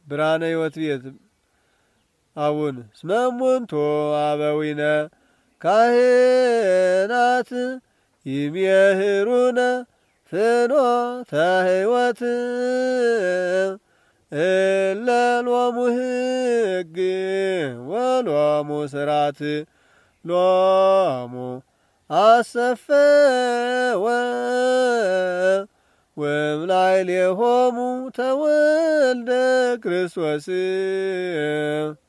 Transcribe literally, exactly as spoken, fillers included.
ብርሃነ ሕይወት ቤት አቡን ስመሙንቶ አበዊነ ካህናት ይሜህሩነ ፍኖተ ሕይወት እለሎሙ ሕግ ወሎሙ ስራት ሎሙ አሰፈወ ወምላዕሌሆሙ ተወልደ ክርስቶስ